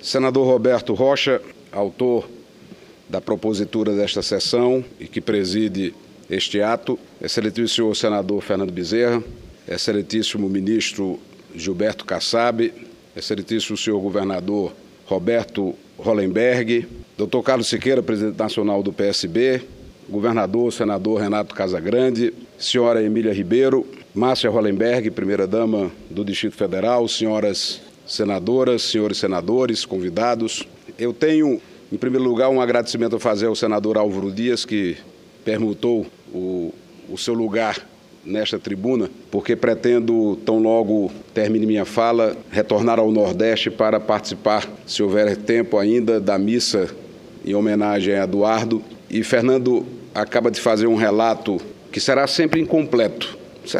Senador Roberto Rocha, autor da propositura desta sessão e que preside este ato, excelentíssimo senhor senador Fernando Bezerra, excelentíssimo ministro Gilberto Kassab, excelentíssimo senhor governador Roberto Hollenberg, doutor Carlos Siqueira, presidente nacional do PSB, governador, senador Renato Casagrande, senhora Emília Ribeiro, Márcia Hollenberg, primeira-dama do Distrito Federal, senhoras senadoras, senhores senadores, convidados. Eu tenho, em primeiro lugar, um agradecimento a fazer ao senador Álvaro Dias, que permutou o seu lugar nesta tribuna, porque pretendo, tão logo termine minha fala, retornar ao Nordeste para participar, se houver tempo ainda, da missa em homenagem a Eduardo. E Fernando acaba de fazer um relato que será sempre incompleto,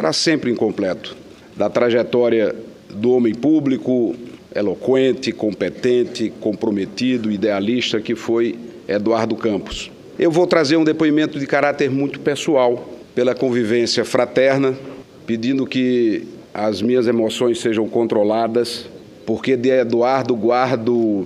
da trajetória do homem público, eloquente, competente, comprometido, idealista, que foi Eduardo Campos. Eu vou trazer um depoimento de caráter muito pessoal, pela convivência fraterna, pedindo que as minhas emoções sejam controladas, porque de Eduardo guardo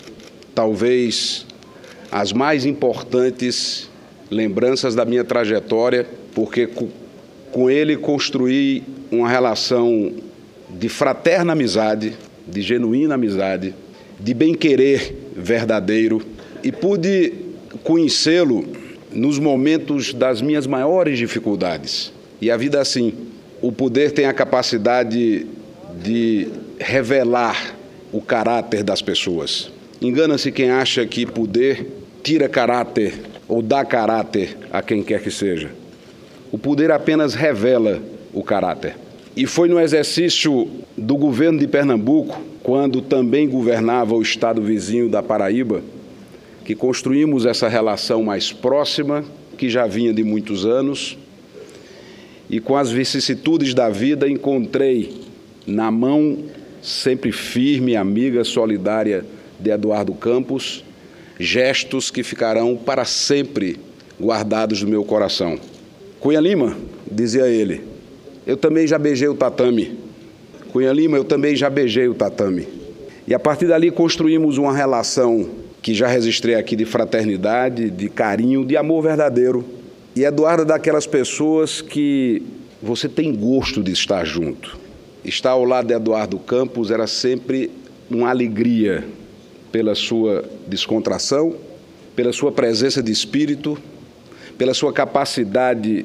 talvez as mais importantes lembranças da minha trajetória, porque com ele construí uma relação de fraterna amizade, de genuína amizade, de bem-querer verdadeiro, e pude conhecê-lo nos momentos das minhas maiores dificuldades. E a vida é assim, o poder tem a capacidade de revelar o caráter das pessoas. Engana-se quem acha que poder tira caráter ou dá caráter a quem quer que seja. O poder apenas revela o caráter. E foi no exercício do governo de Pernambuco, quando também governava o estado vizinho da Paraíba, que construímos essa relação mais próxima, que já vinha de muitos anos, e com as vicissitudes da vida encontrei na mão sempre firme, amiga, solidária de Eduardo Campos, gestos que ficarão para sempre guardados no meu coração. Cunha Lima, dizia ele, eu também já beijei o tatame. Cunha Lima, eu também já beijei o tatame. E a partir dali construímos uma relação que já registrei aqui de fraternidade, de carinho, de amor verdadeiro. E Eduardo é daquelas pessoas que você tem gosto de estar junto. Estar ao lado de Eduardo Campos era sempre uma alegria pela sua descontração, pela sua presença de espírito, pela sua capacidade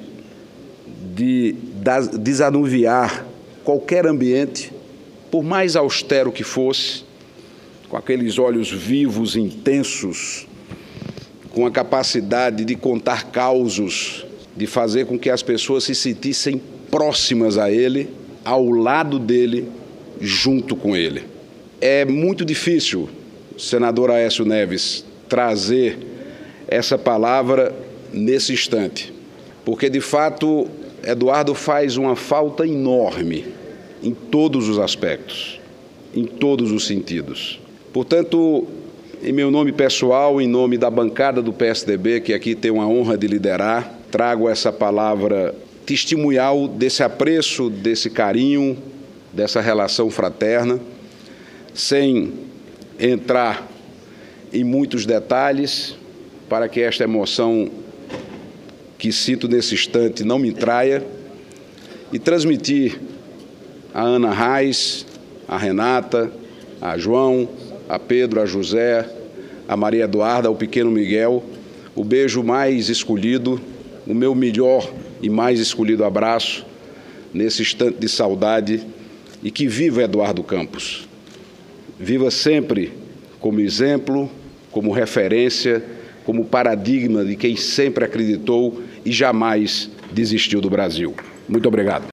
de desanuviar qualquer ambiente, por mais austero que fosse, com aqueles olhos vivos, intensos, com a capacidade de contar causos, de fazer com que as pessoas se sentissem próximas a ele, ao lado dele, junto com ele. É muito difícil, senador Aécio Neves, trazer essa palavra nesse instante, porque, de fato, Eduardo faz uma falta enorme em todos os aspectos, em todos os sentidos. Portanto, em meu nome pessoal, em nome da bancada do PSDB, que aqui tem uma honra de liderar, trago essa palavra testemunhal desse apreço, desse carinho, dessa relação fraterna, sem entrar em muitos detalhes, para que esta emoção que sinto nesse instante não me traia, e transmitir a Ana Reis, a Renata, a João, a Pedro, a José, a Maria Eduarda, ao pequeno Miguel, o beijo mais escolhido, o meu melhor e mais escolhido abraço nesse instante de saudade, e que viva Eduardo Campos. Viva sempre como exemplo, como referência, como paradigma de quem sempre acreditou e jamais desistiu do Brasil. Muito obrigado.